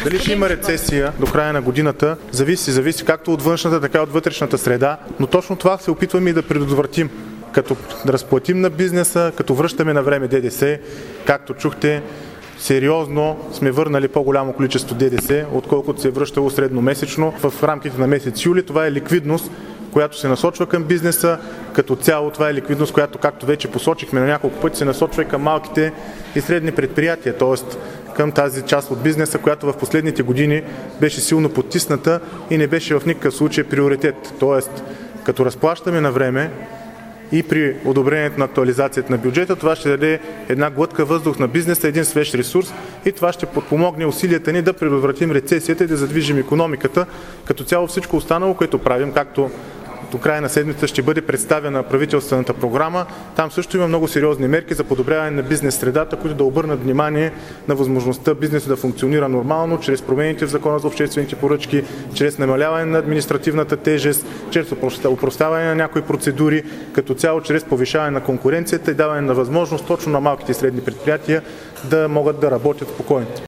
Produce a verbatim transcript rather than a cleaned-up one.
Дали ще има рецесия до края на годината, зависи, зависи както от външната, така и от вътрешната среда, но точно това се опитваме и да предотвратим, като да разплатим на бизнеса, като връщаме на време ДДС, както чухте. Сериозно сме върнали по-голямо количество ДДС, отколкото се е връщало средномесечно в рамките на месец юли. Това е ликвидност, която се насочва към бизнеса. Като цяло това е ликвидност, която, както вече посочихме на няколко пъти, се насочва и към малките и средни предприятия, т.е. към тази част от бизнеса, която в последните години беше силно потисната и не беше в никакъв случай приоритет. Т.е. като разплащаме на време и при одобрението на актуализацията на бюджета, това ще даде една глътка въздух на бизнеса, един свеж ресурс и това ще подпомогне усилията ни да предотвратим рецесията и да задвижим икономиката. Като цяло всичко останало, което правим, както до края на седмица ще бъде представена правителствената програма. Там също има много сериозни мерки за подобряване на бизнес средата, които да обърнат внимание на възможността бизнесът да функционира нормално, чрез промените в Закона за обществените поръчки, чрез намаляване на административната тежест, чрез опростяване на някои процедури, като цяло чрез повишаване на конкуренцията и даване на възможност точно на малките и средни предприятия да могат да работят спокойно.